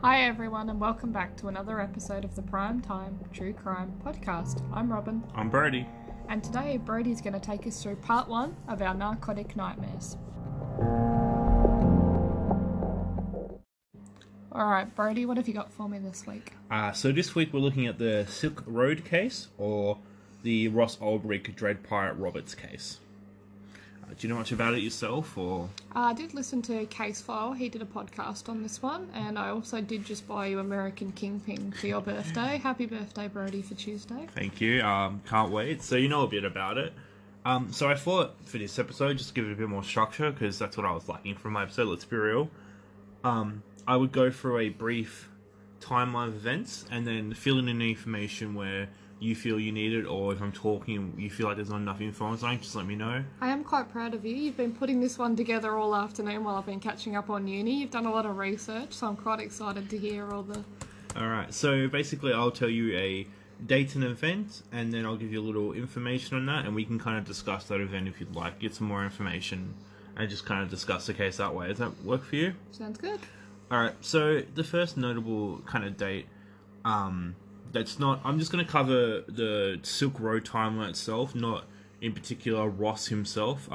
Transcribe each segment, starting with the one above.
Hi everyone and welcome back to another episode of the Prime Time True Crime Podcast. I'm Robin. I'm Brody. And today Brody's going to take us through part 1 of our narcotic nightmares. Alright Brody, what have you got for me this week? So this week we're looking at the Silk Road case, or the Ross Ulbricht Dread Pirate Roberts case. Do you know much about it yourself, or...? I did listen to Case File. He did a podcast on this one, and I also did just buy you American Kingpin for your birthday. Happy birthday, Brody, for Tuesday. Thank you. Can't wait. So you know a bit about it. So I thought for this episode, just to give it a bit more structure, because that's what I was lacking from my episode, let's be real. I would go through a brief timeline of events, and then fill in any information where you feel you need it, or if I'm talking you feel like there's not enough info on something, just let me know. I am quite proud of you. You've been putting this one together all afternoon while I've been catching up on uni. You've done a lot of research, so I'm quite excited to hear all the... Alright, so basically I'll tell you a date and event, and then I'll give you a little information on that, and we can kind of discuss that event if you'd like, get some more information, and just kind of discuss the case that way. Does that work for you? Sounds good. Alright, so the first notable kind of date, that's not... I'm just going to cover the Silk Road timeline itself, not in particular Ross himself.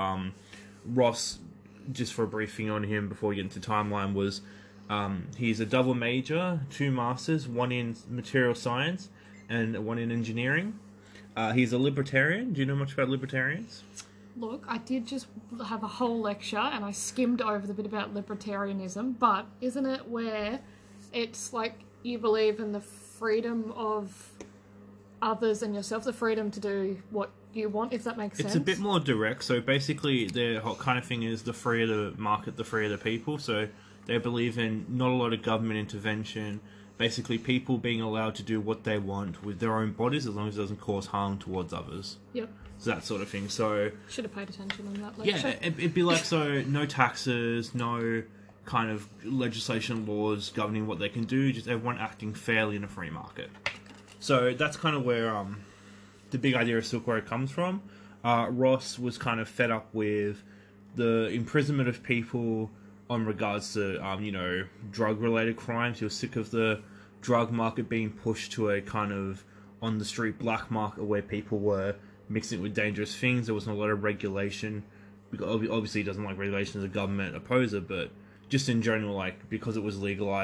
Ross, just for a briefing on him before we get into timeline, was he's a double major, 2 masters, 1 in material science and 1 in engineering. He's a libertarian. Do you know much about libertarians? Look, I did just have a whole lecture and I skimmed over the bit about libertarianism, but isn't it where it's like you believe in the freedom of others and yourself, the freedom to do what you want, if that makes sense? It's a bit more direct. So basically their whole kind of thing is the free of the market, the free of the people. So they believe in not a lot of government intervention, basically people being allowed to do what they want with their own bodies as long as it doesn't cause harm towards others. Yep. So that sort of thing. So should have paid attention on that lecture. Yeah, it'd be like, so no taxes, no kind of legislation, laws governing what they can do, just everyone acting fairly in a free market. So that's kind of where the big idea of Silk Road comes from. Ross was kind of fed up with the imprisonment of people on regards to, drug-related crimes. He was sick of the drug market being pushed to a kind of on-the-street black market where people were mixing it with dangerous things. There wasn't a lot of regulation. Obviously, he doesn't like regulation as a government opposer, but just in general, like, because it was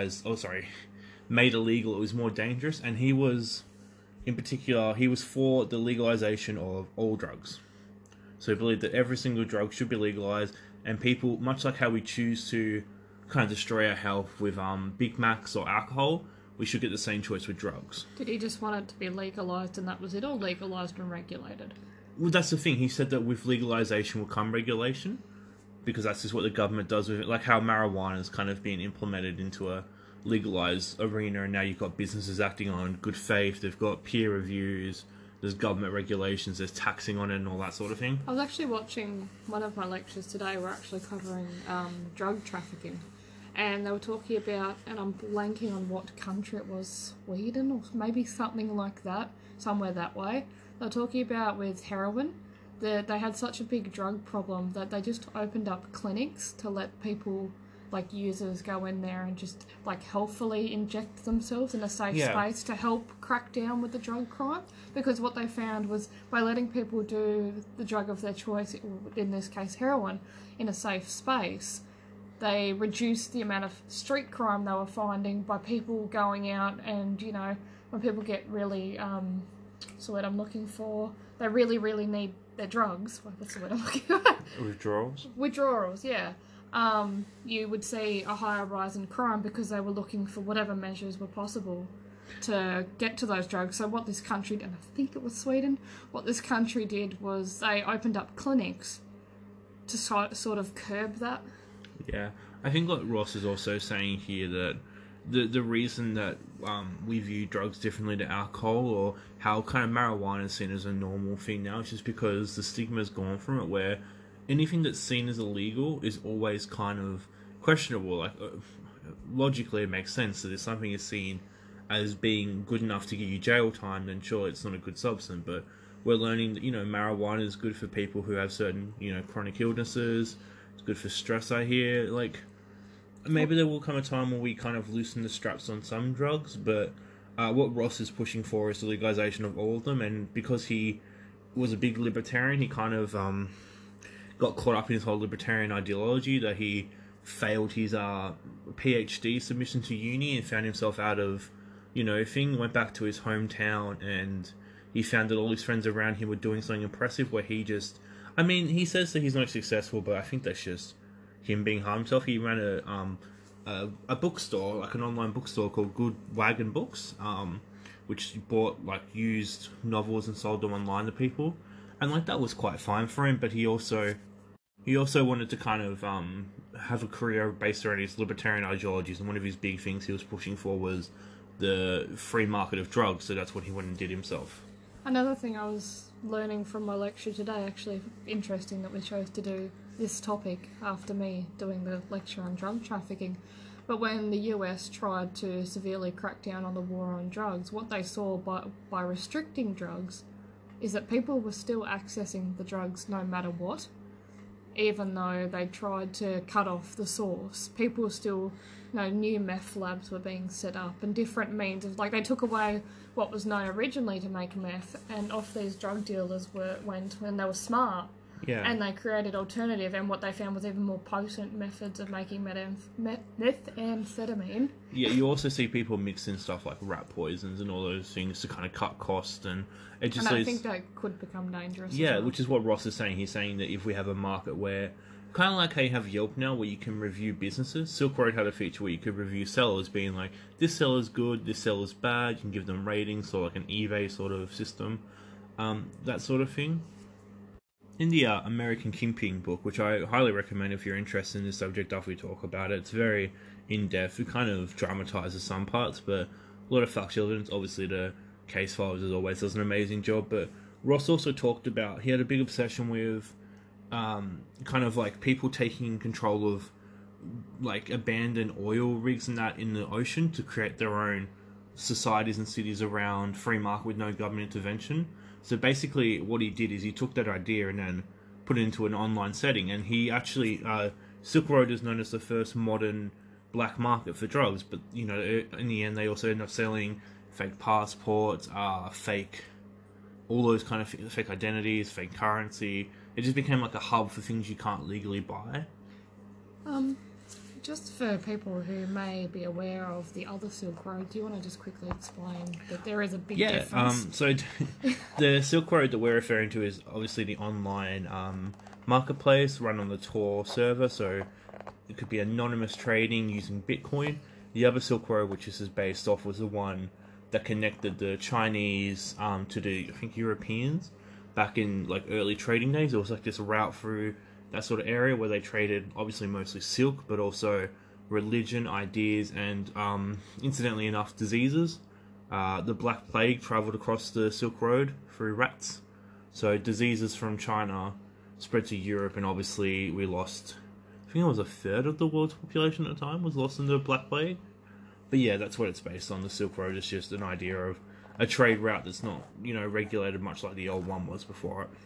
made illegal, it was more dangerous. And he was, in particular, he was for the legalization of all drugs. So he believed that every single drug should be legalized, and people, much like how we choose to kind of destroy our health with Big Macs or alcohol, we should get the same choice with drugs. Did he just want it to be legalised and that was it, or legalised and regulated? Well, that's the thing. He said that with legalization will come regulation, because that's just what the government does with it. Like how marijuana is kind of being implemented into a legalized arena, and now you've got businesses acting on good faith, they've got peer reviews, there's government regulations, there's taxing on it and all that sort of thing. I was actually watching one of my lectures today. We're actually covering drug trafficking, and they were talking about, and I'm blanking on what country it was, Sweden or maybe something like that, somewhere that way. They were talking about with heroin, that they had such a big drug problem that they just opened up clinics to let people, like users, go in there and just like healthfully inject themselves in a safe space to help crack down with the drug crime. Because what they found was by letting people do the drug of their choice, in this case heroin, in a safe space, they reduced the amount of street crime they were finding by people going out and, when people get really, what's the word I'm looking for? They really, really need their drugs. What's the word I'm looking at? Withdrawals? Withdrawals, yeah. You would see a higher rise in crime because they were looking for whatever measures were possible to get to those drugs. So what this country, and I think it was Sweden, what this country did was they opened up clinics to sort of curb that. Yeah, I think what Ross is also saying here, that the reason that we view drugs differently to alcohol, or how kind of marijuana is seen as a normal thing now, is just because the stigma's gone from it, where anything that's seen as illegal is always kind of questionable. Like, logically it makes sense that if something is seen as being good enough to give you jail time, then sure, it's not a good substance. But we're learning that, marijuana is good for people who have certain, chronic illnesses. It's good for stress, I hear. Like, maybe there will come a time where we kind of loosen the straps on some drugs, but what Ross is pushing for is the legalization of all of them, and because he was a big libertarian, he kind of got caught up in his whole libertarian ideology that he failed his PhD submission to uni and found himself out of, went back to his hometown, and he found that all his friends around him were doing something impressive where he just, he says that he's not successful, but I think that's just him being hard himself. He ran a bookstore, like an online bookstore called Good Wagon Books, which bought like used novels and sold them online to people, and like that was quite fine for him. But he also wanted to kind of have a career based around his libertarian ideologies, and one of his big things he was pushing for was the free market of drugs. So that's what he went and did himself. Another thing I was learning from my lecture today, actually interesting that we chose to do this topic after me doing the lecture on drug trafficking, but when the US tried to severely crack down on the war on drugs, what they saw by restricting drugs is that people were still accessing the drugs no matter what. Even though they tried to cut off the source, people still, new meth labs were being set up and different means of, like, they took away what was known originally to make meth, and off these drug dealers went when they were smart. Yeah. And they created alternative, and what they found was even more potent methods of making methamphetamine. Yeah, you also see people mixing stuff like rat poisons and all those things to kind of cut cost, and it just. And I think that could become dangerous. Yeah, as well. which is what Ross is saying. He's saying that if we have a market where, kind of like how you have Yelp now, where you can review businesses, Silk Road had a feature where you could review sellers, being like, this seller's good, this seller's bad. You can give them ratings, so like an eBay sort of system, that sort of thing. In the American Kingpin book, which I highly recommend if you're interested in this subject after we talk about it, it's very in-depth. It kind of dramatises some parts, but a lot of factual evidence. Obviously, the case files, as always, does an amazing job. But Ross also talked about, he had a big obsession with kind of like people taking control of like abandoned oil rigs and that in the ocean to create their own societies and cities around free market with no government intervention. So basically what he did is he took that idea and then put it into an online setting, and he actually, Silk Road is known as the first modern black market for drugs, but in the end they also end up selling fake passports, fake, all those kind of fake identities, fake currency. It just became like a hub for things you can't legally buy. Just for people who may be aware of the other Silk Road, do you want to just quickly explain that there is a big difference? So the Silk Road that we're referring to is obviously the online marketplace run on the Tor server, so it could be anonymous trading using Bitcoin. The other Silk Road, which this is based off, was the one that connected the Chinese to the, I think, Europeans back in like early trading days. It was like this route through that sort of area where they traded obviously mostly silk, but also religion, ideas, and incidentally enough, diseases. The Black Plague travelled across the Silk Road through rats. So diseases from China spread to Europe, and obviously we lost, I think it was a third of the world's population at the time was lost in the Black Plague. But yeah, that's what it's based on. The Silk Road is just an idea of a trade route that's not, regulated much like the old one was before it.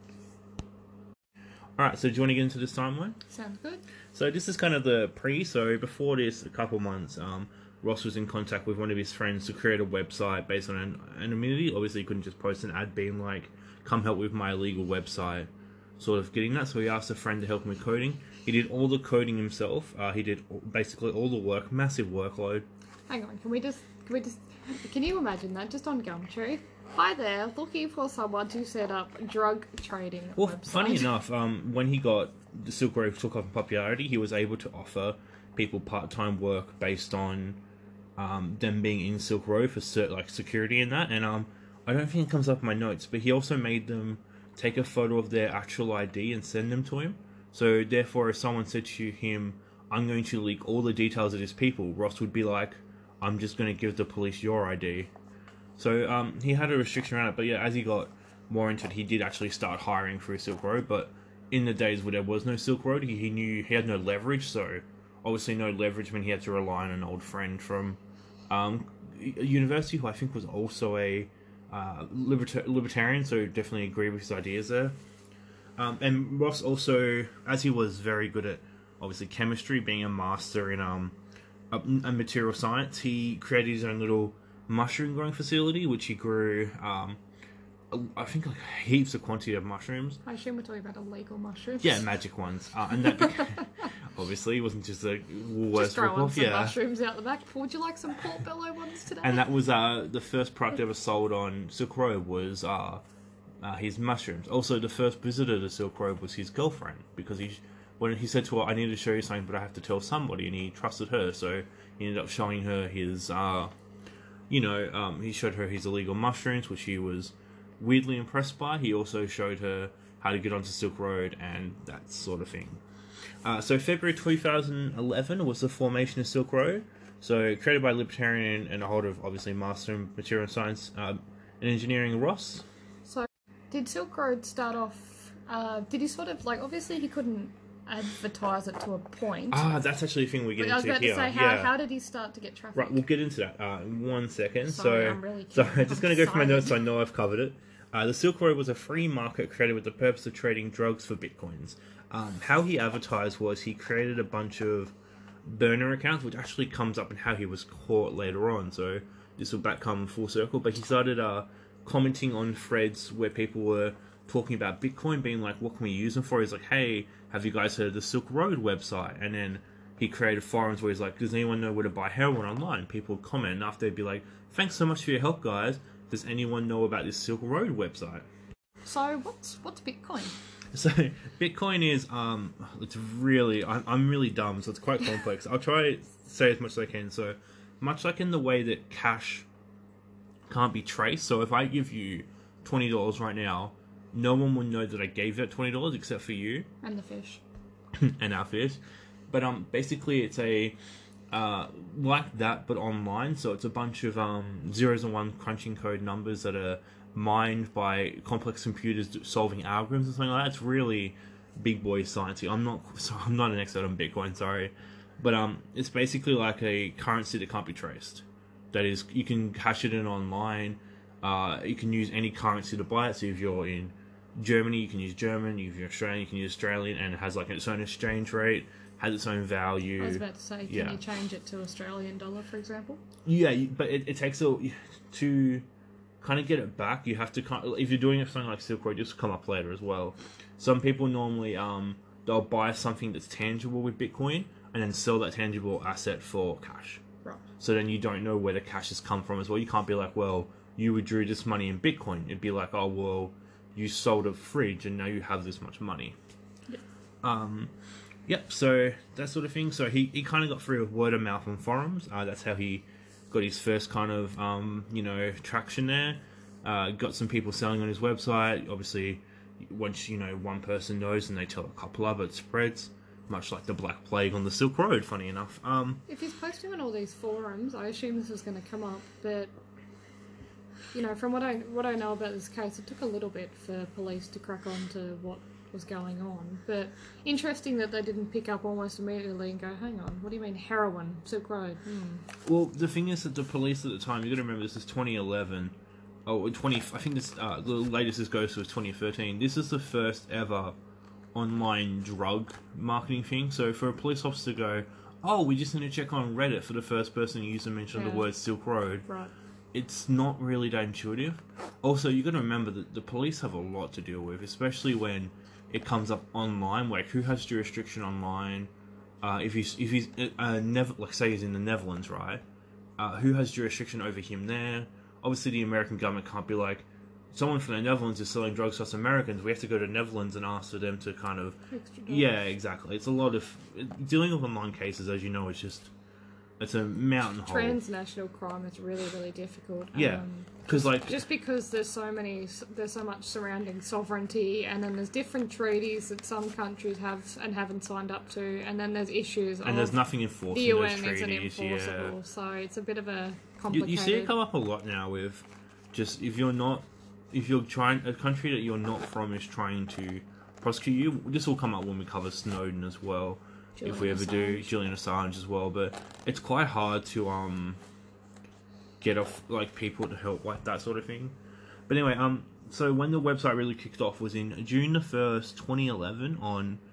Alright, so do you want to get into this timeline? Sounds good. So this is kind of the so before this, a couple months, Ross was in contact with one of his friends to create a website based on anonymity. Obviously, he couldn't just post an ad being like, come help with my illegal website, sort of getting that. So he asked a friend to help him with coding. He did all the coding himself. He did basically all the work, massive workload. Hang on, can you imagine that just on Gumtree? Hi there, looking for someone to set up drug trading website. Funny enough, when he got the Silk Road took off in popularity, he was able to offer people part-time work based on them being in Silk Road for security and that. And I don't think it comes up in my notes, but he also made them take a photo of their actual ID and send them to him. So therefore, if someone said to him, "I'm going to leak all the details of these people," Ross would be like, "I'm just going to give the police your ID." So he had a restriction around it, but yeah, as he got more into it, he did actually start hiring through Silk Road. But in the days where there was no Silk Road, he knew he had no leverage. So obviously no leverage when he had to rely on an old friend from a university who I think was also a libertarian. So definitely agree with his ideas there. And Ross also, as he was very good at obviously chemistry, being a master in a material science. He created his own little mushroom growing facility, which he grew. I think like heaps of quantity of mushrooms. I assume we're talking about illegal mushrooms. Yeah, magic ones. And that obviously it wasn't just a Woolworths Just throwing ripoff. some Yeah, mushrooms out the back. Would you like some portobello ones today? and that was the first product ever sold on Silk Road was his mushrooms. Also, the first visitor to Silk Road was his girlfriend, because when he said to her, "I need to show you something, but I have to tell somebody," and he trusted her, so he ended up showing her his, he showed her his illegal mushrooms, which he was weirdly impressed by. He also showed her how to get onto Silk Road and that sort of thing. So February 2011 was the formation of Silk Road. So created by libertarian and a holder of obviously master in material science and engineering, Ross. So, did Silk Road start off? Did he sort of like? Obviously, he couldn't advertise it to a point. That's actually a thing we get But I was into about here. to say, how did he start to get traffic? Right, we'll get into that in 1 second. Sorry, I'm really so curious. I'm just going to go through my notes so I Excited. know I've covered it. The Silk Road was a free market created with the purpose of trading drugs for bitcoins. How he advertised was he created a bunch of burner accounts, which actually comes up in how he was caught later on. So this will back come full circle. But he started commenting on threads where people were talking about Bitcoin, being like, "What can we use them for?" He's like, "Hey, have you guys heard of the Silk Road website?" And then he created forums where he's like, "Does anyone know where to buy heroin online?" People would comment, and after they'd be like, "Thanks so much for your help, guys. Does anyone know about this Silk Road website?" So what's Bitcoin? So Bitcoin is it's really I'm really dumb, so it's quite complex. I'll try to say as much as I can. So much like in the way that cash can't be traced. So if I give you $20 right now, no one will know that I gave that $20 except for you And the fish. and our fish. But basically it's a like that but online. So it's a bunch of zeros and one crunching code numbers that are mined by complex computers solving algorithms and something like that. It's really big boy sciencey. I'm not an expert on Bitcoin, sorry, but it's basically like a currency that can't be traced. That is, you can hash it in online. You can use any currency to buy it. So if you're in Germany, you can use German. If you're Australian, you can use Australian, and it has like its own exchange rate, has its own value. I was about to say, can Yeah. you change it to Australian dollar, for example? Yeah, but it takes to kind of get it back. You have to if you're doing it for something like Silk Road, just come up later as well. Some people normally they'll buy something that's tangible with Bitcoin and then sell that tangible asset for cash. Right. So then you don't know where the cash has come from as well. You can't be like, well, you withdrew this money in Bitcoin. It'd be like, oh well, you sold a fridge and now you have this much money. Yep. Yep, so that sort of thing. So he kind of got through with word of mouth on forums. That's how he got his first kind of, traction there. Got some people selling on his website. Obviously, once, one person knows and they tell a couple of it spreads. Much like the Black Plague on the Silk Road, funny enough. If he's posting on all these forums, I assume this is going to come up, but from what I know about this case, it took a little bit for police to crack on to what was going on. But interesting that they didn't pick up almost immediately and go, "Hang on, what do you mean heroin, Silk Road?" Well, the thing is that the police at the time, you got to remember this is 2011. I think this the latest this goes to is 2013. This is the first ever online drug marketing thing. So for a police officer to go, "Oh, we just need to check on Reddit for the first person who used to mention the word Silk Road," Right. it's not really that intuitive. Also, you got to remember that the police have a lot to deal with, especially when it comes up online. Like, who has jurisdiction online? If he's like say he's in the Netherlands, right? Who has jurisdiction over him there? Obviously, the American government can't be like, someone from the Netherlands is selling drugs to us Americans. We have to go to the Netherlands and ask for them to kind of. Yeah, exactly. It's a lot of dealing with online cases, as you know. It's a mountain hole. Transnational crime is really, really difficult. Yeah, because just because there's so much surrounding sovereignty, and then there's different treaties that some countries have and haven't signed up to, and then there's issues. And there's nothing enforcing the UN those treaties. isn't enforceable, so it's a bit of a complicated. You see it come up a lot now with just if you're trying a country that you're not from is trying to prosecute you. This will come up when we cover Snowden as well. If we ever do Julian Assange as well, but it's quite hard to get off like people to help like that sort of thing. But anyway, so when the website really kicked off was in June the 1st, 2011 on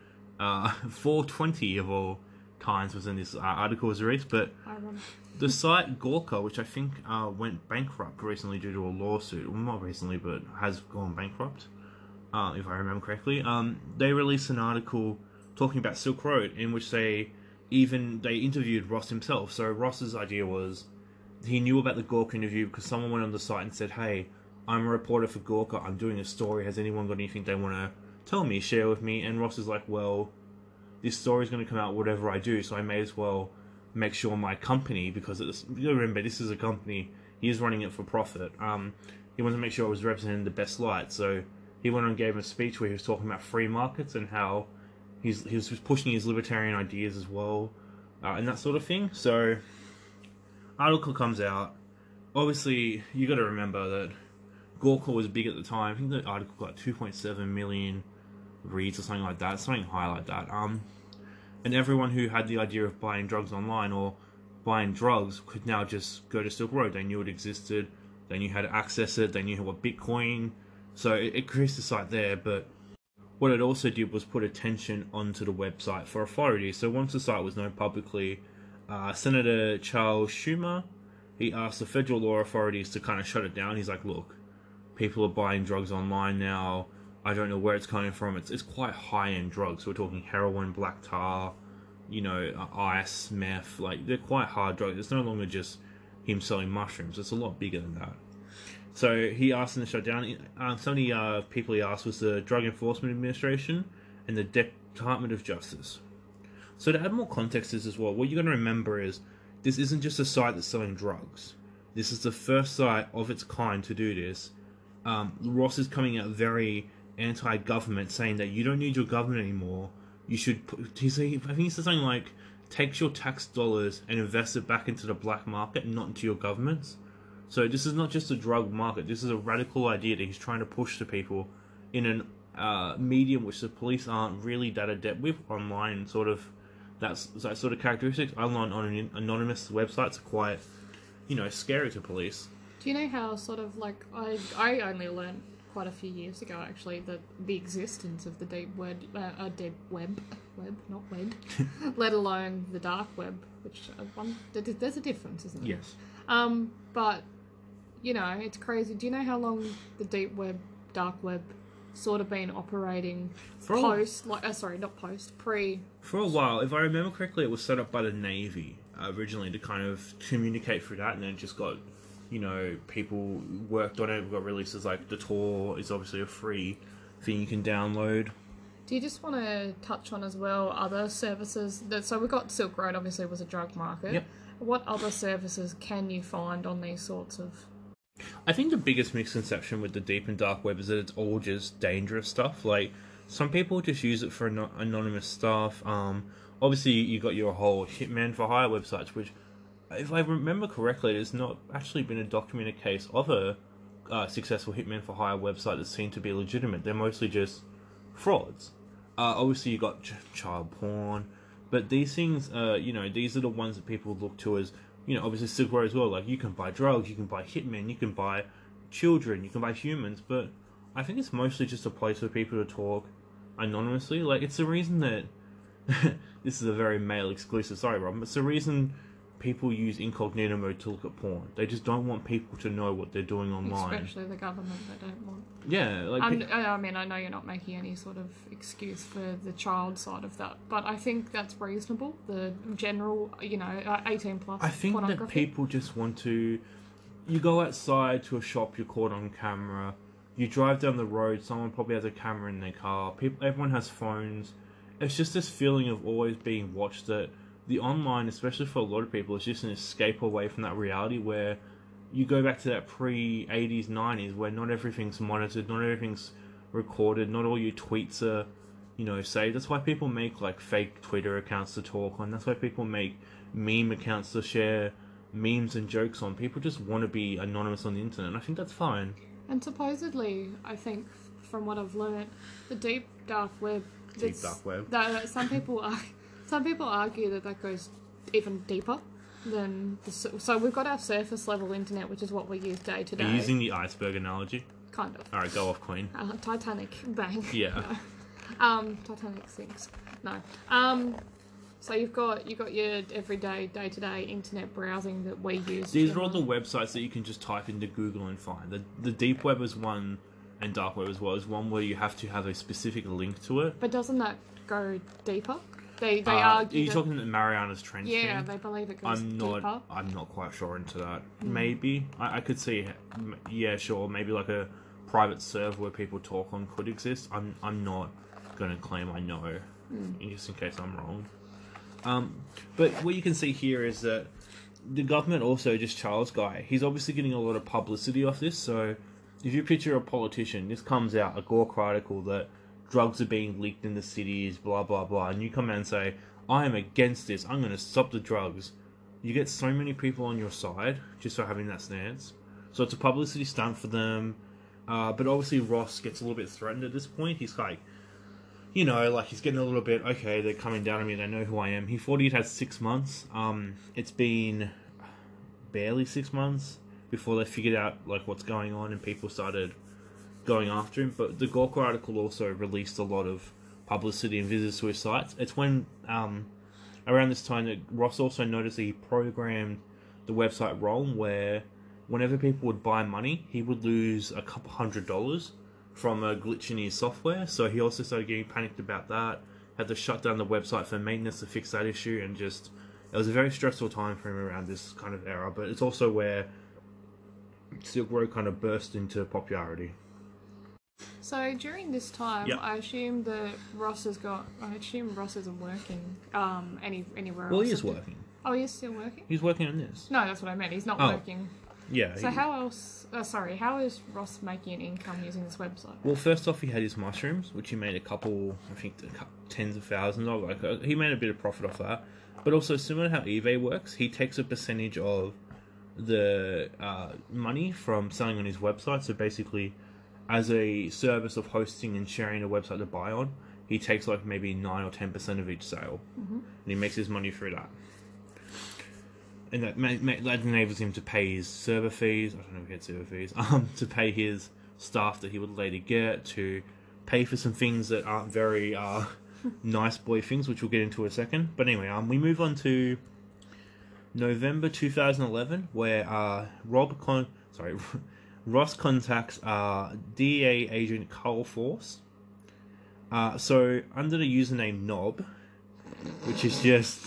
420 of all kinds was in this article was released, but I remember. the site Gawker, which I think went bankrupt recently due to a lawsuit, well, not recently, but has gone bankrupt, if I remember correctly, they released an article talking about Silk Road, in which they interviewed Ross himself. So Ross's idea was, he knew about the Gawker interview because someone went on the site and said, hey, I'm a reporter for Gawker, I'm doing a story, has anyone got anything they want to tell me, share with me? And Ross is like, well, this story's going to come out whatever I do, so I may as well make sure my company, because you gotta remember, this is a company, he is running it for profit, he wanted to make sure it was represented in the best light, so he went on and gave a speech where he was talking about free markets and how he was pushing his libertarian ideas as well, and that sort of thing. So, article comes out, obviously, you gotta remember that Gawker was big at the time. I think the article got 2.7 million reads or something like that, something high like that. And everyone who had the idea of buying drugs online or buying drugs could now just go to Silk Road. They knew it existed, they knew how to access it, they knew what Bitcoin. So it creates the site there, but what it also did was put attention onto the website for authorities. So once the site was known publicly, Senator Charles Schumer, he asked the federal law authorities to kind of shut it down. He's like, look, people are buying drugs online now. I don't know where it's coming from. It's quite high-end drugs. We're talking heroin, black tar, ice, meth. Like, they're quite hard drugs. It's no longer just him selling mushrooms. It's a lot bigger than that. So he asked them to shut down. Some of the people he asked was the Drug Enforcement Administration and the Department of Justice. So to add more context to this as well, what you're going to remember is this isn't just a site that's selling drugs. This is the first site of its kind to do this. Ross is coming out very anti-government, saying that you don't need your government anymore. You should, I think he said something like, take your tax dollars and invest it back into the black market, not into your governments. So this is not just a drug market. This is a radical idea that he's trying to push to people in a medium which the police aren't really that adept with, online. Sort of that sort of characteristics. Online on anonymous websites are quite, scary to police. Do you know how sort of like I only learned quite a few years ago actually that the existence of the deep web, not web, let alone the dark web, which there's a difference, isn't there? Yes. But it's crazy. Do you know how long the deep web, dark web, sort of been operating pre? For a while, if I remember correctly, it was set up by the Navy originally to kind of communicate through that, and then it just got, people worked on it. We've got releases like the Tor is obviously a free thing you can download. Do you just want to touch on as well other services? So we've got Silk Road, obviously, was a drug market. Yep. What other services can you find on these sorts of... I think the biggest misconception with the deep and dark web is that it's all just dangerous stuff. Like, some people just use it for anonymous stuff. Obviously, you got your whole hitman for hire websites, which, if I remember correctly, there's not actually been a documented case of a successful hitman for hire website that seemed to be legitimate. They're mostly just frauds. Obviously, you got child porn, but these things, these are the ones that people look to as, obviously Silk Road as well. Like, you can buy drugs, you can buy hitmen, you can buy children, you can buy humans, but I think it's mostly just a place for people to talk anonymously. Like, it's the reason that this is a very male exclusive, sorry Rob, but it's the reason people use incognito mode to look at porn. They just don't want people to know what they're doing online. Especially the government, they don't want... Yeah, like... I mean, I know you're not making any sort of excuse for the child side of that, but I think that's reasonable. The general, 18 plus I think that people just want to... You go outside to a shop, you're caught on camera. You drive down the road, someone probably has a camera in their car. Everyone has phones. It's just this feeling of always being watched that... The online, especially for a lot of people, is just an escape away from that reality where you go back to that pre-80s, 90s where not everything's monitored, not everything's recorded, not all your tweets are, saved. That's why people make, like, fake Twitter accounts to talk on. That's why people make meme accounts to share memes and jokes on. People just want to be anonymous on the internet, and I think that's fine. And supposedly, I think, from what I've learned, the deep dark web... Some people argue that goes even deeper than... So we've got our surface level internet, which is what we use day to day. Are you using the iceberg analogy? Kind of. Alright, go off, Queen. Titanic, bang. Yeah. No. Titanic sinks. No. So you've got your everyday, day-to-day internet browsing that we use. These are all the websites that you can just type into Google and find. The deep web is one, and dark web as well is one where you have to have a specific link to it. But doesn't that go deeper? They argue. Are you that, talking the Marianas Trench yeah, thing? they believe it goes deeper. I'm not quite sure into that. Maybe I could see. Yeah, sure. Maybe like a private server where people talk on could exist. I'm not going to claim I know, just in case I'm wrong. But what you can see here is that the government also, just Charles Guy, he's obviously getting a lot of publicity off this. So if you picture a politician, this comes out, a Gawker article that drugs are being leaked in the cities, blah, blah, blah, and you come out and say, I am against this, I'm going to stop the drugs. You get so many people on your side just for having that stance. So it's a publicity stunt for them. But obviously Ross gets a little bit threatened at this point. He's like, you know, like he's getting a little bit, okay, they're coming down on me, they know who I am. He thought he'd had 6 months. It's been barely 6 months before they figured out like what's going on and people started going after him. But the Gawker article also released a lot of publicity and visitors to his sites. It's when around this time that Ross also noticed that he programmed the website wrong, where whenever people would buy money, he would lose a couple $100 from a glitch in his software. So he also started getting panicked about that, had to shut down the website for maintenance to fix that issue, and just it was a very stressful time for him around this kind of era. But it's also where Silk Road kind of burst into popularity. So during this time, Yep. I assume that Ross isn't working anywhere else. Well, he is working. Oh, he is still working? He's working on this. No, that's what I meant. He's not Oh. working. Yeah. So how is Ross making an income using this website? Well, first off, he had his mushrooms, which he made a couple, I think, tens of thousands of. Like, he made a bit of profit off that. But also, similar to how eBay works, he takes a percentage of the money from selling on his website. So basically, as a service of hosting and sharing a website to buy on, he takes like maybe 9 or 10% of each sale, and he makes his money through that. And that enables him to pay his server fees. I don't know if he had server fees. To pay his staff that he would later get, to pay for some things that aren't very nice boy things, which we'll get into in a second. But anyway, we move on to November 2011, where Ross contacts DEA agent Carl Force. So under the username Knob, which is just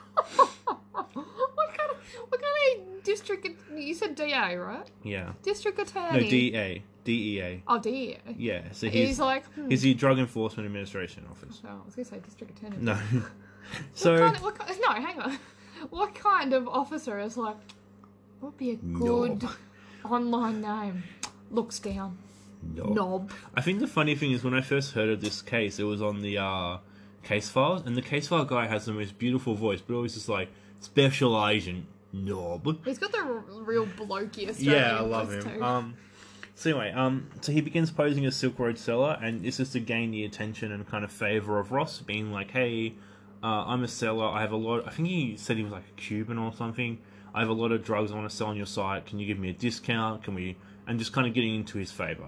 What kind of district? You said DA, right? yeah. District No, attorney. DEA. Oh, DEA. Yeah, so He's like. he's the Drug Enforcement Administration Office. Oh, I was gonna say district attorney. No. So No, hang on. What kind of officer is like? What would be a good Knob. online name? Looks down. Knob. I think the funny thing is when I first heard of this case, it was on the case files, and the case file guy has the most beautiful voice, but always just like Special Agent Knob. He's got the real blokey Australian Yeah, I love voice him. too. So anyway, so he begins posing as Silk Road seller, and it's just to gain the attention and kind of favor of Ross, being like, "Hey, I'm a seller. I have a lot." I think he said he was like a Cuban or something. I have a lot of drugs I want to sell on your site. Can you give me a discount? Can we? And just kind of getting into his favor.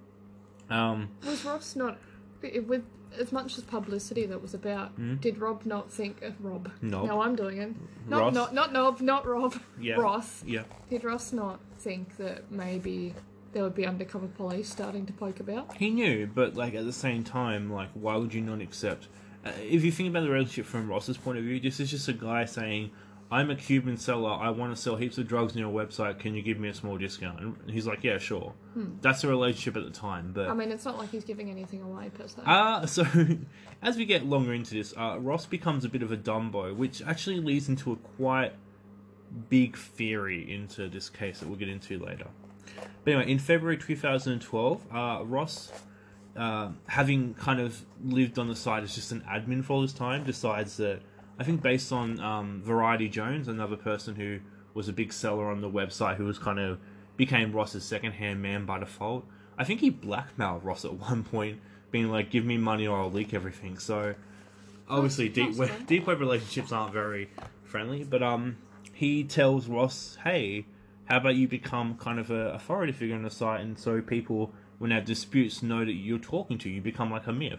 Was Ross not with as much as publicity that was about? Did Rob not think of Rob? Knob. No, I'm doing it. Ross? Not Knob, not Rob. Yeah. Ross. Yeah. Did Ross not think that maybe there would be undercover police starting to poke about? He knew, but like at the same time, like why would you not accept? If you think about the relationship from Ross's point of view, this is just a guy saying, "I'm a Cuban seller. I want to sell heaps of drugs on your website. Can you give me a small discount?" And he's like, "Yeah, sure." That's the relationship at the time. But I mean, it's not like he's giving anything away per se. so as we get longer into this, Ross becomes a bit of a Dumbo, which actually leads into a quite big theory into this case that we'll get into later. But anyway, in February 2012, Ross, having kind of lived on the site as just an admin for all this time, decides that, I think based on Variety Jones, another person who was a big seller on the website, who was kind of became Ross's second-hand man by default. I think he blackmailed Ross at one point, being like, "Give me money or I'll leak everything." So obviously, deep web relationships aren't very friendly. But he tells Ross, "Hey, how about you become kind of a authority figure on the site, and so people, when they have disputes, know that you're talking to, you become like a myth."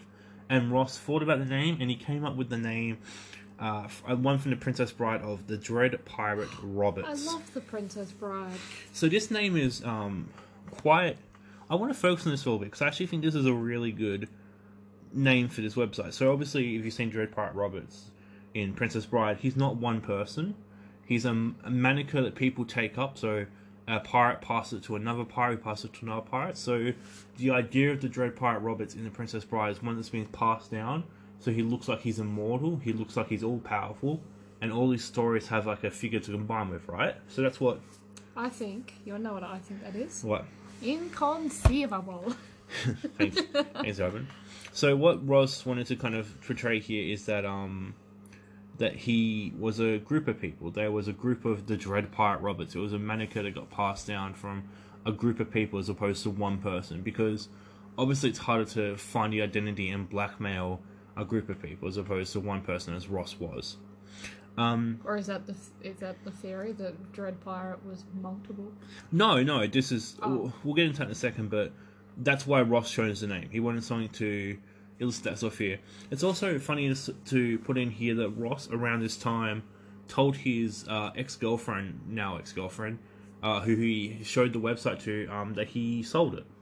And Ross thought about the name, and he came up with the name, one from the Princess Bride, of the Dread Pirate Roberts. I love the Princess Bride. So this name is quite... I want to focus on this a little bit, because I actually think this is a really good name for this website. So obviously, if you've seen Dread Pirate Roberts in Princess Bride, he's not one person. He's a moniker that people take up. So a pirate passes it to another pirate, who passes it to another pirate. So the idea of the Dread Pirate Roberts in the Princess Bride is one that's been passed down. So he looks like he's immortal. He looks like he's all powerful, and all these stories have like a figure to combine with, right? So that's what I think. You know what I think that is? What? Inconceivable. Thanks, Robin. So what Ross wanted to kind of portray here is that that he was a group of people. There was a group of the Dread Pirate Roberts. It was a moniker that got passed down from a group of people as opposed to one person, because obviously it's harder to find the identity and blackmail a group of people as opposed to one person, as Ross was. Or is that the theory that Dread Pirate was multiple? No. This is we'll get into that in a second, but that's why Ross chose the name. He wanted something to illustrate that sort of fear. It's also funny to put in here that Ross, around this time, told his now ex-girlfriend, who he showed the website to, that he sold it.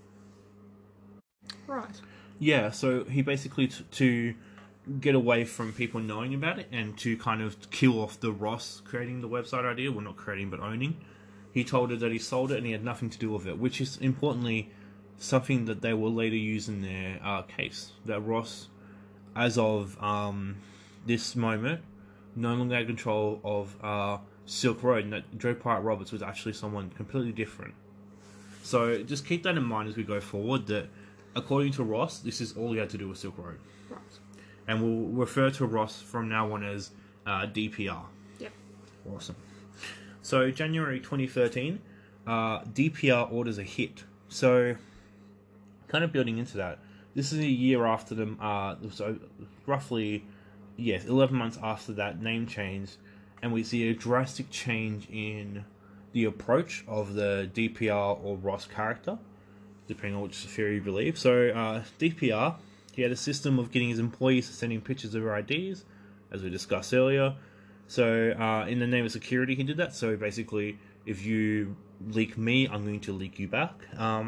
Right. Yeah, so he basically, to get away from people knowing about it and to kind of kill off the Ross creating the website idea, well, not creating, but owning, he told her that he sold it and he had nothing to do with it, which is, importantly, something that they will later use in their case. That Ross, as of this moment, no longer had control of Silk Road, and that Dread Pirate Roberts was actually someone completely different. So just keep that in mind as we go forward, that according to Ross, this is all he had to do with Silk Road. Right. And we'll refer to Ross from now on as DPR. Yep. Awesome. So January 2013, DPR orders a hit. So kind of building into that, this is a year after them, so roughly, 11 months after that name change, and we see a drastic change in the approach of the DPR or Ross character, depending on which theory you believe. So DPR, he had a system of getting his employees to send in pictures of their IDs, as we discussed earlier. So in the name of security, he did that. So basically, if you leak me, I'm going to leak you back.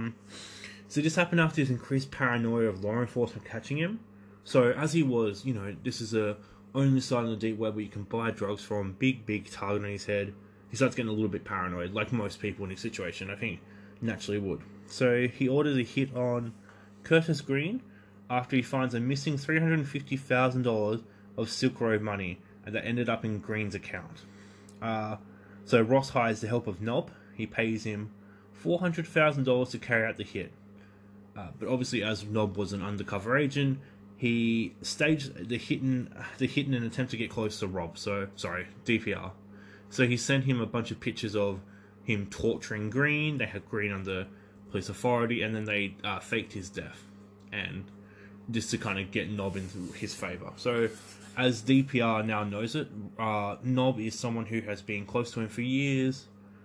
So this happened after his increased paranoia of law enforcement catching him. So as he was, this is a only site on the deep web where you can buy drugs from, big target on his head. He starts getting a little bit paranoid, like most people in this situation, I think, naturally would. So he orders a hit on Curtis Green after he finds a missing $350,000 of Silk Road money, and that ended up in Green's account. So Ross hires the help of Nob. He pays him $400,000 to carry out the hit. But obviously, as Nob was an undercover agent, he staged the hit in an attempt to get close to DPR. So he sent him a bunch of pictures of him torturing Green. They had Green under police authority, and then they faked his death, and just to kind of get Nob into his favor. So, as DPR now knows it, Nob is someone who has been close to him for years,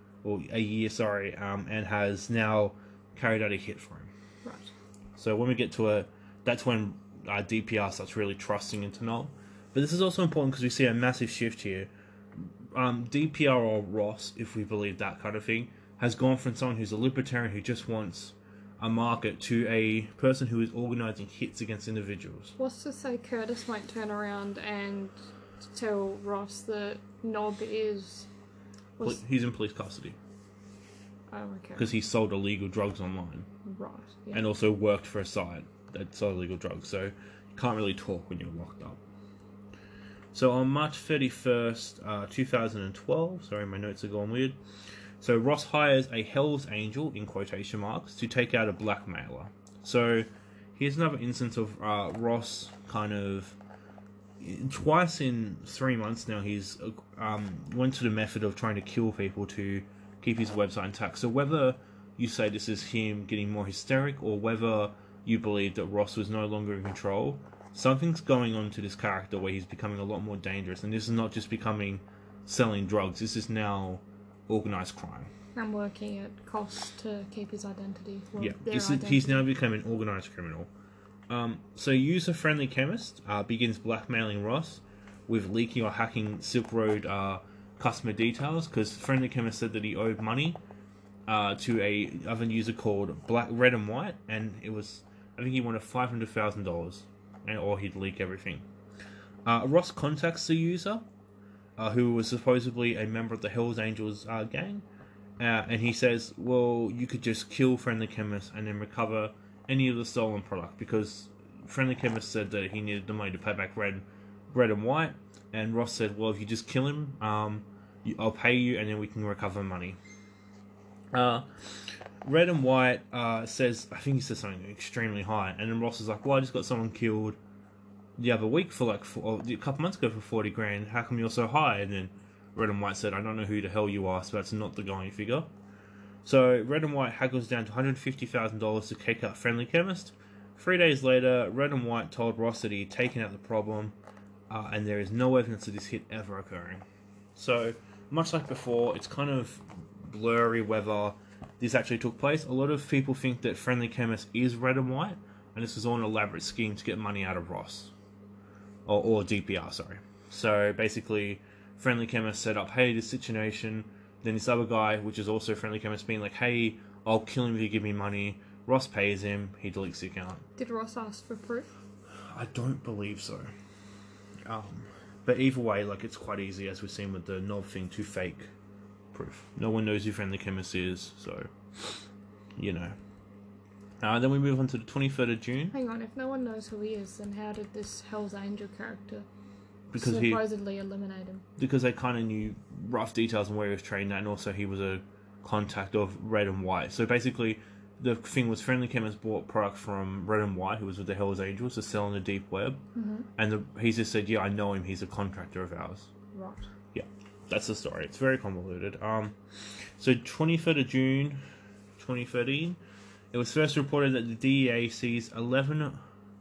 and has now carried out a hit for him. Right. So when we get to that's when DPR starts really trusting into Nob. But this is also important because we see a massive shift here. DPR or Ross, if we believe that kind of thing, has gone from someone who's a libertarian who just wants a market to a person who is organising hits against individuals. What's to say Curtis won't turn around and tell Ross that Nob is... He's in police custody. Oh, okay. Because he sold illegal drugs online. Right, yeah. And also worked for a site that sold illegal drugs, so you can't really talk when you're locked up. So on March 31st, 2012, sorry, my notes are going weird. So Ross hires a Hell's Angel, in quotation marks, to take out a blackmailer. So here's another instance of Ross kind of, twice in 3 months now, he's went to the method of trying to kill people to keep his website intact. So whether you say this is him getting more hysteric, or whether you believe that Ross was no longer in control, something's going on to this character where he's becoming a lot more dangerous. And this is not just becoming selling drugs, this is now organised crime. And working at cost to keep his identity. He's now become an organised criminal. So user-friendly chemist begins blackmailing Ross with leaking or hacking Silk Road customer details because friendly chemist said that he owed money to a other user called Black Red and White, and it was, I think he wanted $500,000, or he'd leak everything. Ross contacts the user, who was supposedly a member of the Hells Angels gang, and he says, well, you could just kill Friendly Chemist and then recover any of the stolen product, because Friendly Chemist said that he needed the money to pay back Red and White, and Ross said, well, if you just kill him, I'll pay you and then we can recover money. Red and White says, I think he says something extremely high, and then Ross is like, well, I just got someone killed the other week for like, a couple months ago for 40 grand, how come you're so high? And then Red and White said, I don't know who the hell you are, so that's not the going figure. So Red and White haggles down to $150,000 to cake out Friendly Chemist. 3 days later, Red and White told Ross that he had taken out the problem, and there is no evidence of this hit ever occurring. So, much like before, it's kind of blurry whether this actually took place. A lot of people think that Friendly Chemist is Red and White, and this was all an elaborate scheme to get money out of Ross. Or DPR, sorry. So, basically, Friendly Chemist set up, hey, this situation. Then this other guy, which is also Friendly Chemist, being like, hey, I'll kill him if you give me money. Ross pays him, he deletes the account. Did Ross ask for proof? I don't believe so. But either way, like, it's quite easy, as we've seen with the Knob thing, to fake proof. No one knows who Friendly Chemist is, so, you know. Then we move on to the 23rd of June. Hang on, if no one knows who he is, then how did this Hell's Angel character because supposedly eliminate him? Because they kind of knew rough details on where he was trained at, and also he was a contact of Red and White. So basically, the thing was Friendly Chemist bought product from Red and White, who was with the Hells Angels, to sell on the deep web. Mm-hmm. And he just said, yeah, I know him, he's a contractor of ours. Right. Yeah, that's the story. It's very convoluted. So 23rd of June, 2013, it was first reported that the DEA seized 11.2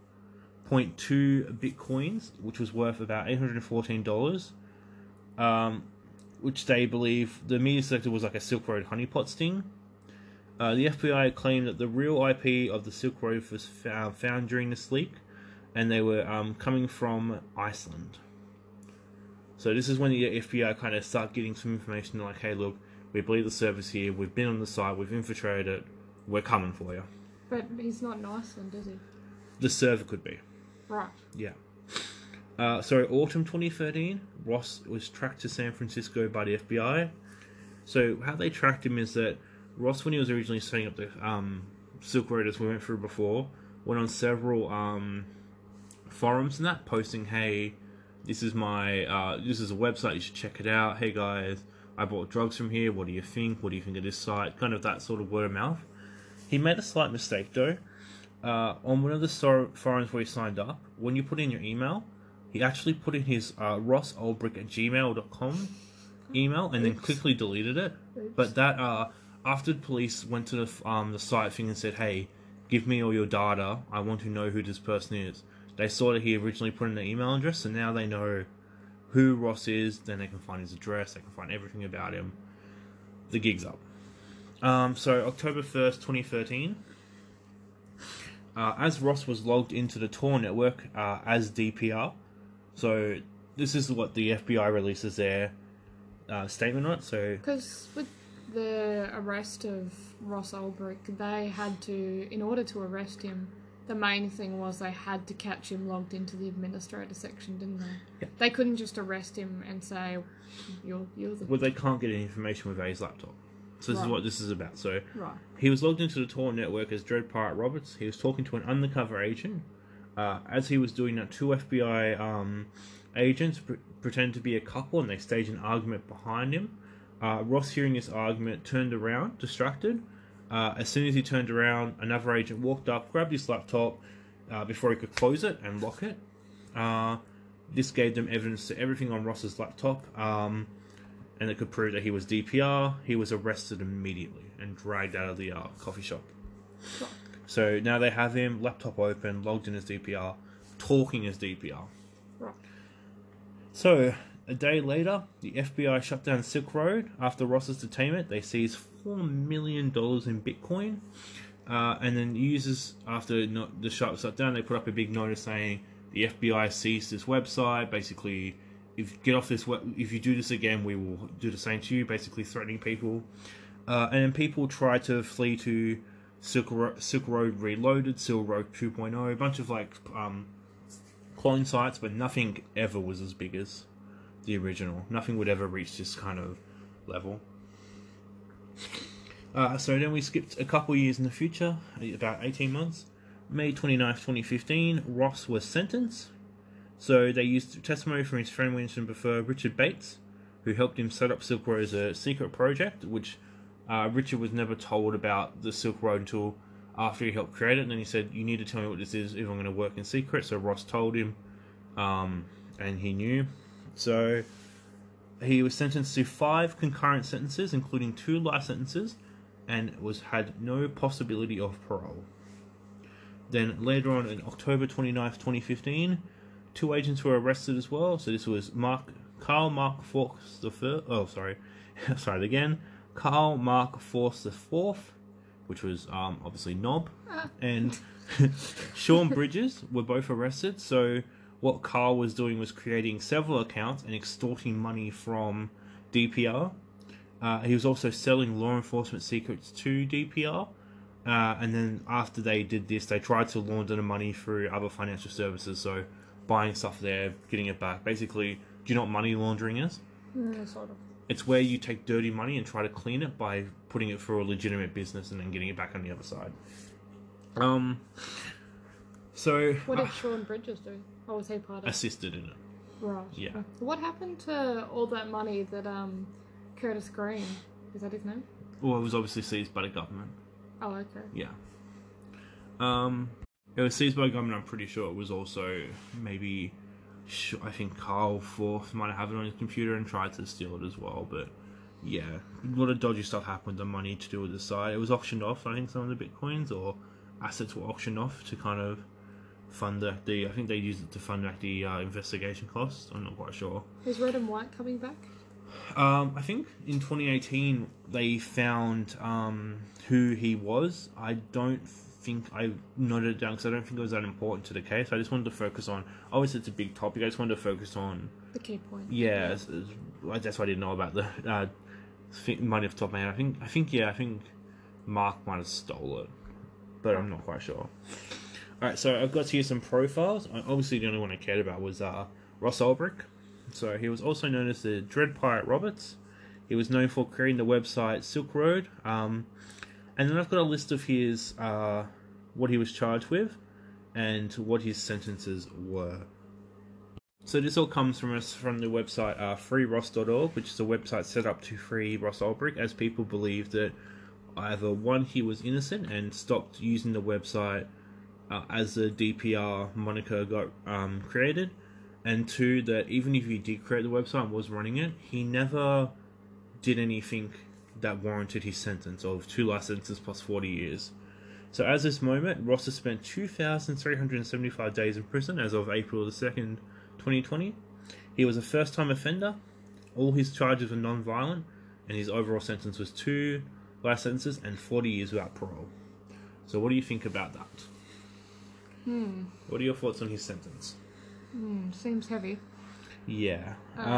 bitcoins, which was worth about $814, which they believe the media selected was like a Silk Road honeypot sting. The FBI claimed that the real IP of the Silk Road was found during this leak, and they were coming from Iceland. So this is when the FBI kind of start getting some information like, hey, look, we believe the server's here, we've been on the site, we've infiltrated it, we're coming for you. But he's not in Iceland, is he? The server could be. Right. Yeah. So autumn 2013, Ross was tracked to San Francisco by the FBI. So how they tracked him is that Ross, when he was originally setting up the Silk Road, as we went through before, went on several forums and that, posting, hey, this is my this is a website, you should check it out. Hey guys, I bought drugs from here, what do you think? What do you think of this site? Kind of that sort of word of mouth. He made a slight mistake though. On one of the forums where he signed up, when you put in your email, he actually put in his rossolbrick@gmail.com email and then quickly deleted it. Oops. But that after the police went to the site thing and said, hey, give me all your data, I want to know who this person is, they saw that he originally put in the email address, so now they know who Ross is, then they can find his address, they can find everything about him. The gig's up. So October 1st, 2013, as Ross was logged into the Tor network as DPR, so this is what the FBI releases their statement on it. So because with the arrest of Ross Ulbricht, they had to, in order to arrest him, the main thing was they had to catch him logged into the administrator section, didn't they? Yeah. They couldn't just arrest him and say, you're the... Well, they can't get any information with his laptop. So this is what this is about. So right. He was logged into the Tor network as Dread Pirate Roberts. He was talking to an undercover agent. As he was doing that, two FBI agents pretended to be a couple, and they staged an argument behind him. Ross, hearing this argument, turned around, distracted. As soon as he turned around, another agent walked up, grabbed his laptop before he could close it and lock it. This gave them evidence to everything on Ross's laptop, and it could prove that he was DPR. He was arrested immediately and dragged out of the coffee shop. Right. So now they have him, laptop open, logged in as DPR, talking as DPR. Right. So, a day later, the FBI shut down Silk Road. After Ross's detainment, they seized $4 million in Bitcoin. And then users, after the shut down, they put up a big notice saying the FBI seized this website. Basically, if you do this again, we will do the same to you. Basically, threatening people. And then people tried to flee to Silk Road Reloaded, Silk Road 2.0, a bunch of clone sites, but nothing ever was as big as the original. Nothing would ever reach this kind of level. So then we skipped a couple years in the future, about 18 months. May 29th, 2015, Ross was sentenced. So they used testimony from his friend we mentioned before, Richard Bates, who helped him set up Silk Road as a secret project, which Richard was never told about the Silk Road until after he helped create it. And then he said, you need to tell me what this is if I'm going to work in secret. So Ross told him, and he knew. So he was sentenced to 5 concurrent sentences, including 2 life sentences, and had no possibility of parole. Then later on, in October 29th, 2015, 2 agents were arrested as well. So this was Karl Mark Force the First. Oh, sorry, Karl Mark Force the Fourth, which was obviously Knob, and Sean Bridges were both arrested. So what Karl was doing was creating several accounts and extorting money from DPR. He was also selling law enforcement secrets to DPR. And then after they did this, they tried to launder the money through other financial services. So buying stuff there, getting it back. Basically, do you know what money laundering is? Sort of. It's where you take dirty money and try to clean it by putting it through a legitimate business and then getting it back on the other side. So what did Sean Bridges do? Or was he part of it? Assisted in it. Right. Yeah. What happened to all that money that Curtis Green, is that his name? Well, it was obviously seized by the government. Oh, okay. Yeah. It was seized by the government. I'm pretty sure it was also maybe, I think Karl Forth might have it on his computer and tried to steal it as well. But yeah, a lot of dodgy stuff happened with the money to do with the site. It was auctioned off. I think some of the bitcoins or assets were auctioned off to kind of fund I think they used it to fund back the investigation costs. I'm not quite sure. Is Red and White coming back? I think in 2018 they found who he was. I don't think I noted it down because I don't think it was that important to the case. I just wanted to focus on, obviously it's a big topic, I just wanted to focus on the key point. Yeah, that's why I didn't know about the money off the top of my head. I think Mark might have stole it, but I'm not quite sure. Alright, so I've got here some profiles. Obviously the only one I cared about was Ross Ulbricht. So he was also known as the Dread Pirate Roberts. He was known for creating the website Silk Road. And then I've got a list of his what he was charged with and what his sentences were. So this all comes from the website freeross.org, which is a website set up to free Ross Ulbricht, as people believe that either one, he was innocent and stopped using the website as the DPR moniker got created, and 2, that even if he did create the website and was running it, he never did anything that warranted his sentence of 2 life sentences plus 40 years. So as this moment, Ross has spent 2,375 days in prison as of April 2nd, 2020. He was a first-time offender. All his charges were non-violent, and his overall sentence was 2 life sentences and 40 years without parole. So what do you think about that? What are your thoughts on his sentence? Seems heavy. Yeah.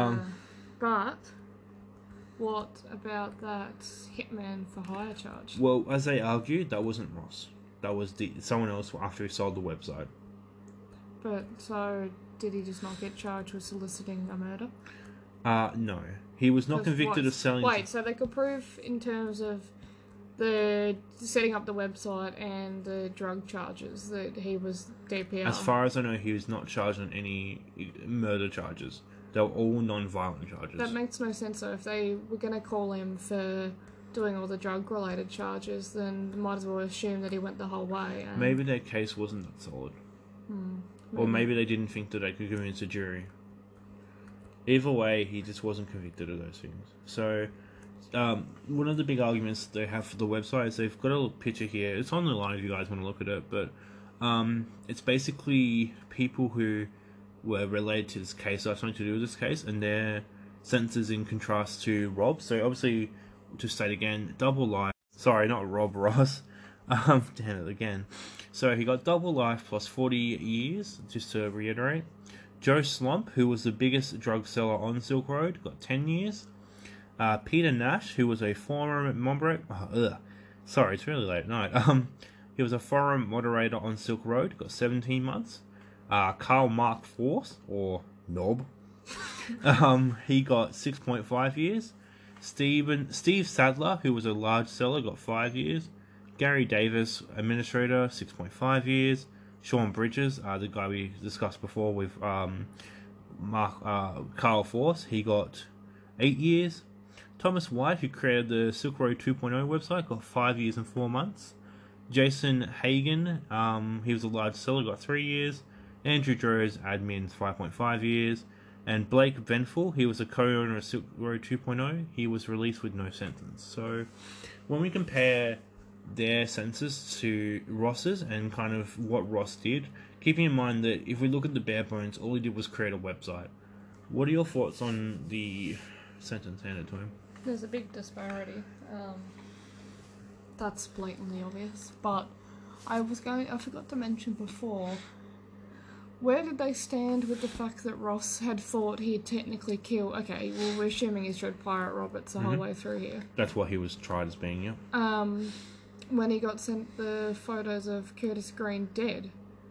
But what about that hitman for hire charge? Well, as they argued, that wasn't Ross. That was someone else after he sold the website. But, so, did he just not get charged with soliciting a murder? No. He was not convicted of selling... Wait, so they could prove in terms of the setting up the website and the drug charges that he was DPR? As far as I know, he was not charged on any murder charges. They were all non-violent charges. That makes no sense, though. If they were going to call him for doing all the drug-related charges, then they might as well assume that he went the whole way. And... Maybe their case wasn't that solid. Or maybe they didn't think that they could convince a jury. Either way, he just wasn't convicted of those things. So, one of the big arguments they have for the website is they've got a little picture here. It's on the line if you guys want to look at it, but it's basically people who were related to this case, or have something to do with this case, and their sentences in contrast to Rob. So obviously, to state again, double life. Sorry, not Rob, Ross. Damn it again. So he got double life plus 40 years, just to reiterate. Joe Slump, who was the biggest drug seller on Silk Road, got 10 years. Peter Nash, who was a forum moderator... sorry, it's really late at night. He was a forum moderator on Silk Road, got 17 months. Karl Mark Force, or Knob, he got 6.5 years. Steve Sadler, who was a large seller, got 5 years. Gary Davis, administrator, 6.5 years. Sean Bridges, the guy we discussed before with Carl Force, he got 8 years. Thomas White, who created the Silk Road 2.0 website, got 5 years and 4 months. Jason Hagen, he was a large seller, got 3 years. Andrew Droz, admin, 5.5 years. And Blake Venful, he was a co-owner of Silk Road 2.0, he was released with no sentence. So when we compare their sentences to Ross's and kind of what Ross did, keeping in mind that if we look at the bare bones, all he did was create a website. What are your thoughts on the sentence handed to him? There's a big disparity. That's blatantly obvious. But I forgot to mention before, where did they stand with the fact that Ross had thought he had technically killed... Okay, well, we're assuming he's Dread Pirate Roberts the whole way through here. That's what he was tried as being, yeah. When he got sent the photos of Curtis Green dead,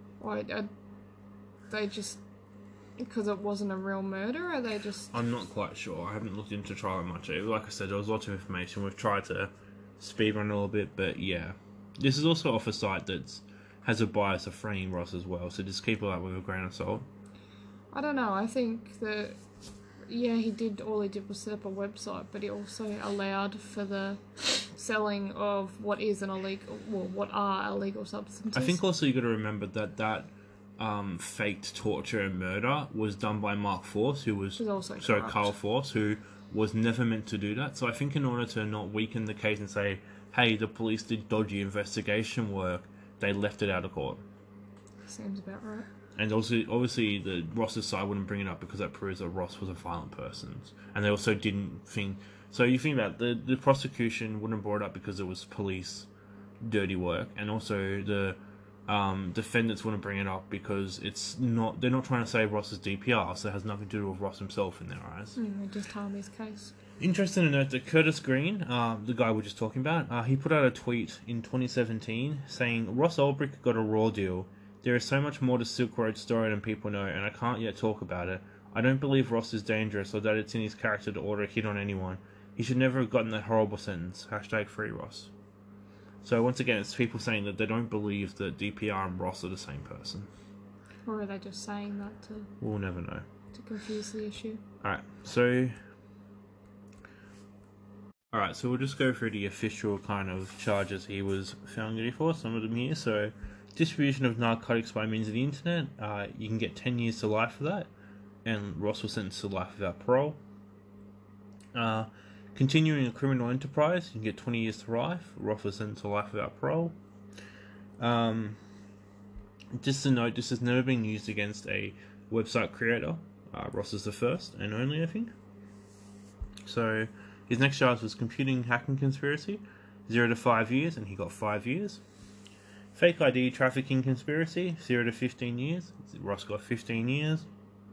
they just... Because it wasn't a real murder, or they just... I'm not quite sure. I haven't looked into trial much. Like I said, there was lots of information. We've tried to speedrun a little bit, but yeah. This is also off a site that's has a bias of freeing Ross as well, so just keep that with a grain of salt. I don't know, I think that, yeah, all he did was set up a website, but he also allowed for the selling of what are illegal substances. I think also you got to remember that faked torture and murder was done by Mark Force, who was Carl Force, who was never meant to do that. So I think in order to not weaken the case and say, hey, the police did dodgy investigation work, they left it out of court. Seems about right. And also, obviously, the Ross's side wouldn't bring it up because that proves that Ross was a violent person. And they also didn't think... So you think that the prosecution wouldn't have brought it up because it was police dirty work. And also the defendants wouldn't bring it up because they're not trying to say Ross is DPR, so it has nothing to do with Ross himself in their eyes. They just harm his case. Interesting to note that Curtis Green, the guy we're just talking about, he put out a tweet in 2017 saying, Ross Ulbricht got a raw deal. There is so much more to Silk Road story than people know, and I can't yet talk about it. I don't believe Ross is dangerous or that it's in his character to order a hit on anyone. He should never have gotten that horrible sentence. #free Ross. So once again, it's people saying that they don't believe that DPR and Ross are the same person. Or are they just saying that to... We'll never know. To confuse the issue. Alright, so we'll just go through the official kind of charges he was found guilty for, some of them here. So, distribution of narcotics by means of the internet, you can get 10 years to life for that, and Ross was sentenced to life without parole. Continuing a criminal enterprise, you can get 20 years to life. Ross was sentenced to life without parole. Just to note, this has never been used against a website creator. Ross is the first and only, I think. So, his next charge was computing hacking conspiracy, 0 to 5 years, and he got 5 years. Fake ID trafficking conspiracy, 0 to 15 years. Ross got 15 years.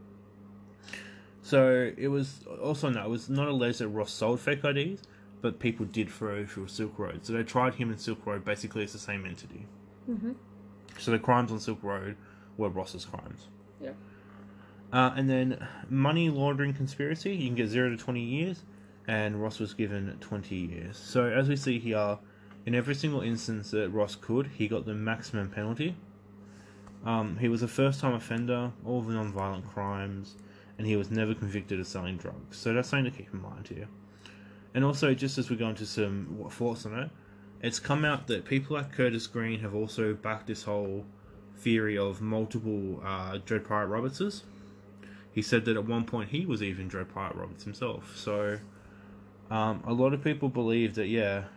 So it was it was not alleged that Ross sold fake IDs, but people did through Silk Road. So they tried him and Silk Road basically as the same entity. Mm-hmm. So the crimes on Silk Road were Ross's crimes. Yeah. And then money laundering conspiracy, you can get 0 to 20 years, and Ross was given 20 years. So as we see here, in every single instance that Ross could, he got the maximum penalty. He was a first-time offender, all of the non-violent crimes, and he was never convicted of selling drugs. So that's something to keep in mind here. And also, just as we go into some thoughts on it, it's come out that people like Curtis Green have also backed this whole theory of multiple Dread Pirate Robertses. He said that at one point he was even Dread Pirate Roberts himself. So a lot of people believe that,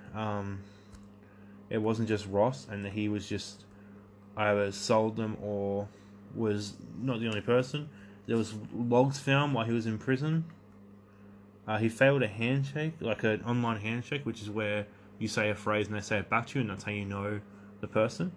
it wasn't just Ross, and that he was just either sold them or was not the only person. There was logs found while he was in prison. He failed a handshake, like an online handshake, which is where you say a phrase and they say it back to you, and that's how you know the person.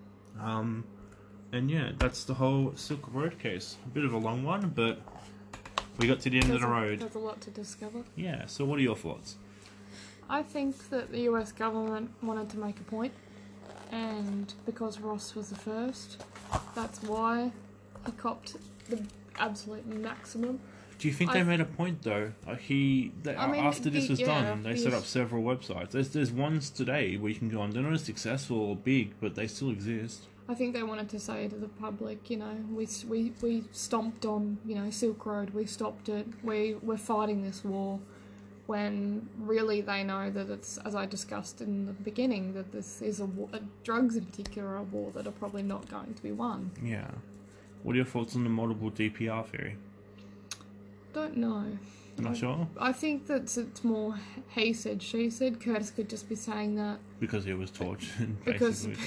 And yeah, that's the whole Silk Road case. A bit of a long one, but we got to the end of the road. There's a lot to discover. Yeah, so what are your thoughts? I think that the US government wanted to make a point, and because Ross was the first, that's why he copped the absolute maximum. Do you think they made a point though? After this was done, they set up several websites. There's ones today where you can go on. They're not as successful or big, but they still exist. I think they wanted to say to the public, you know, we stomped on, you know, Silk Road. We stopped it. We're fighting this war. When really they know that it's, as I discussed in the beginning, that this is a war, drugs in particular are a war that are probably not going to be won. Yeah. What are your thoughts on the multiple DPR theory? Don't know. Not sure? I think that it's more he said, she said. Curtis could just be saying that. Because he was tortured, basically.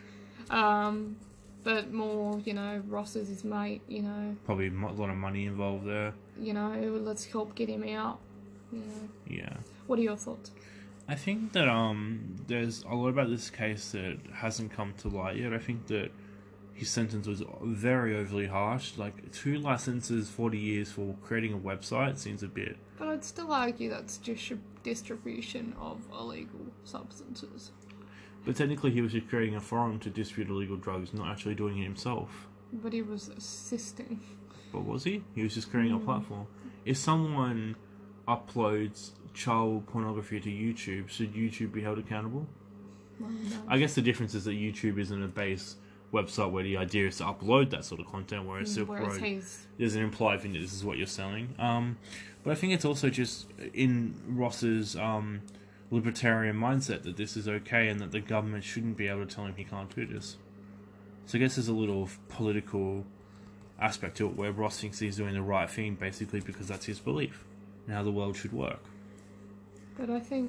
But more, you know, Ross is his mate, you know. Probably a lot of money involved there. You know, let's help get him out. You know. Yeah. What are your thoughts? I think that there's a lot about this case that hasn't come to light yet. I think that his sentence was very overly harsh. Like 2 licenses, 40 years for creating a website seems a bit. But I'd still argue that's just distribution of illegal substances. But technically, he was just creating a forum to distribute illegal drugs, not actually doing it himself. But he was assisting. But was he? He was just creating a platform. If someone uploads child pornography to YouTube, should YouTube be held accountable? Well, no. I guess the difference is that YouTube isn't a base website where the idea is to upload that sort of content, whereas Silk Road, there's an implied thing that this is what you're selling. But I think it's also just in Ross's libertarian mindset that this is okay and that the government shouldn't be able to tell him he can't do this. So I guess there's a little political aspect to it where Ross thinks he's doing the right thing basically because that's his belief and how the world should work. But I think,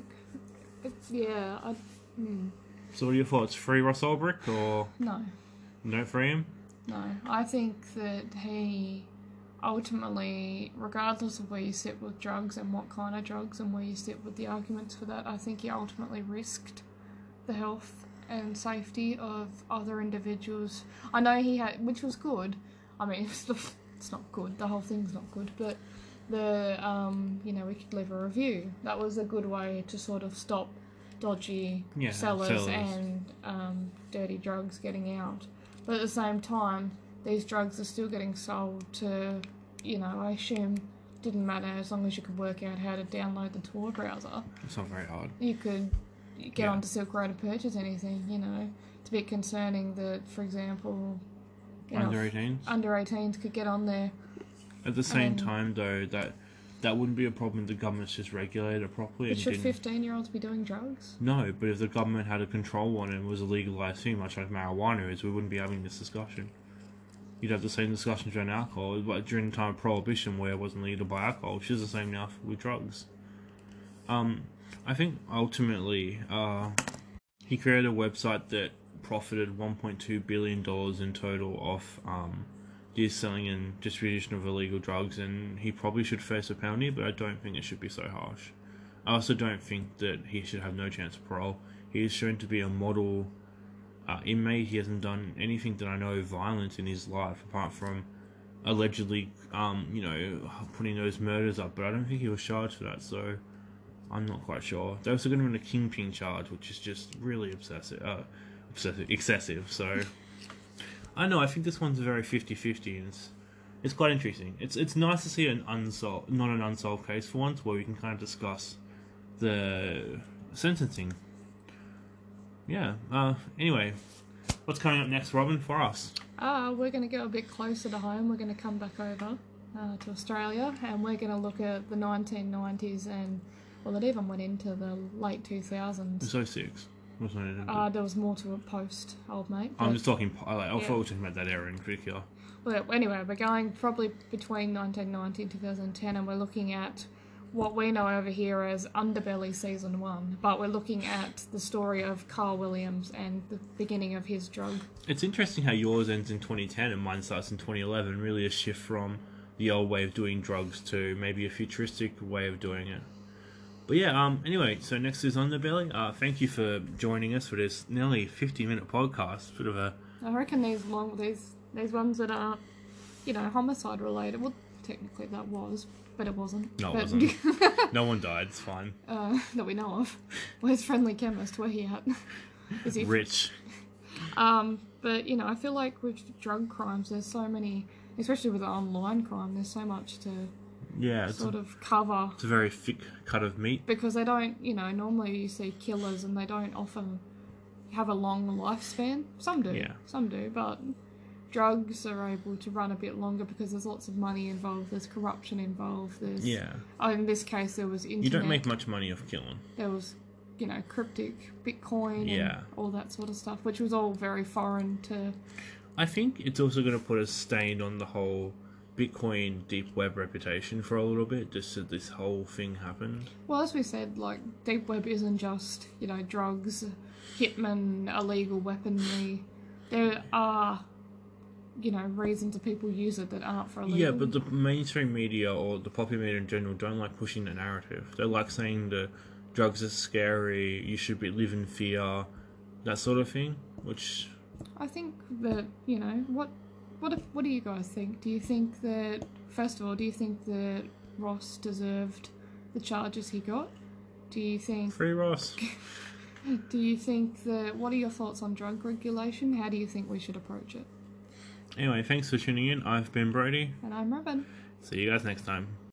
So what are your thoughts? Free Ross Ulbricht or no? Don't free him? No, I think that he ultimately, regardless of where you sit with drugs and what kind of drugs and where you sit with the arguments for that, I think he ultimately risked the health and safety of other individuals. I know he had, which was good. I mean, it's not good. The whole thing's not good, but the we could leave a review. That was a good way to sort of stop dodgy sellers and dirty drugs getting out. But at the same time, these drugs are still getting sold to, I assume didn't matter as long as you could work out how to download the Tor browser. It's not very hard. You could get onto Silk Road and purchase anything, It's a bit concerning that, for example, under 18s? Under 18s could get on there. At the same time, though, that wouldn't be a problem if the government's just regulated it properly. But should 15-year-olds be doing drugs? No, but if the government had a control on it and was a legalised thing, much like marijuana is, we wouldn't be having this discussion. You'd have the same discussions around alcohol, but during the time of Prohibition where it wasn't legal to buy alcohol, which is the same now with drugs. I think ultimately he created a website that profited $1.2 billion in total off the selling and distribution of illegal drugs, and he probably should face a penalty, but I don't think it should be so harsh. I also don't think that he should have no chance of parole. He is shown to be a model inmate. He hasn't done anything that I know violent in his life, apart from allegedly, putting those murders up, but I don't think he was charged for that, so I'm not quite sure. There was going to be a kingpin charge, which is just really excessive, so I don't know, I think this one's very 50-50, and it's quite interesting. It's nice to see not an unsolved case for once, where we can kind of discuss the sentencing. Yeah, anyway, what's coming up next, Robin, for us? We're going to go a bit closer to home. We're going to come back over to Australia, and we're going to look at the 1990s, and, well, it even went into the late 2000s. It's 06. There was more to it post, old mate. I'm just talking, I thought we were talking about that era in particular. Well, anyway, we're going probably between 1990 and 2010, and we're looking at what we know over here as Underbelly Season 1, but we're looking at the story of Carl Williams and the beginning of his drug. It's interesting how yours ends in 2010 and mine starts in 2011, really a shift from the old way of doing drugs to maybe a futuristic way of doing it. But yeah, anyway, so next is Underbelly. Thank you for joining us for this nearly 50-minute podcast. Bit of a... I reckon these ones that aren't, homicide related. Well, technically that was, but it wasn't. No, it But- wasn't. No one died, it's fine. that we know of. Where's Friendly Chemist? Where he at? Is he? Rich. But I feel like with drug crimes, there's so many, especially with online crime. There's so much to Yeah, it's sort of cover. It's a very thick cut of meat. Because they don't, normally you see killers and they don't often have a long lifespan. Some do. Yeah. Some do, but drugs are able to run a bit longer because there's lots of money involved, there's corruption involved, there's... Yeah. Oh, in this case, there was internet. You don't make much money off killing. There was, cryptic Bitcoin Yeah. and all that sort of stuff, which was all very foreign to... I think it's also going to put a stain on the whole Bitcoin deep web reputation for a little bit, just that this whole thing happened. Well, as we said, deep web isn't just, drugs, hitmen, illegal weaponry. There are, reasons that people use it that aren't for illegal. Yeah, but the mainstream media or the popular media in general don't like pushing that narrative. They like saying the drugs are scary, you should live in fear, that sort of thing, which... I think that, what do you guys think? Do you think that, first of all, do you think that Ross deserved the charges he got? Do you think... Free Ross. Do you think that... What are your thoughts on drug regulation? How do you think we should approach it? Anyway, thanks for tuning in. I've been Brody. And I'm Robin. See you guys next time.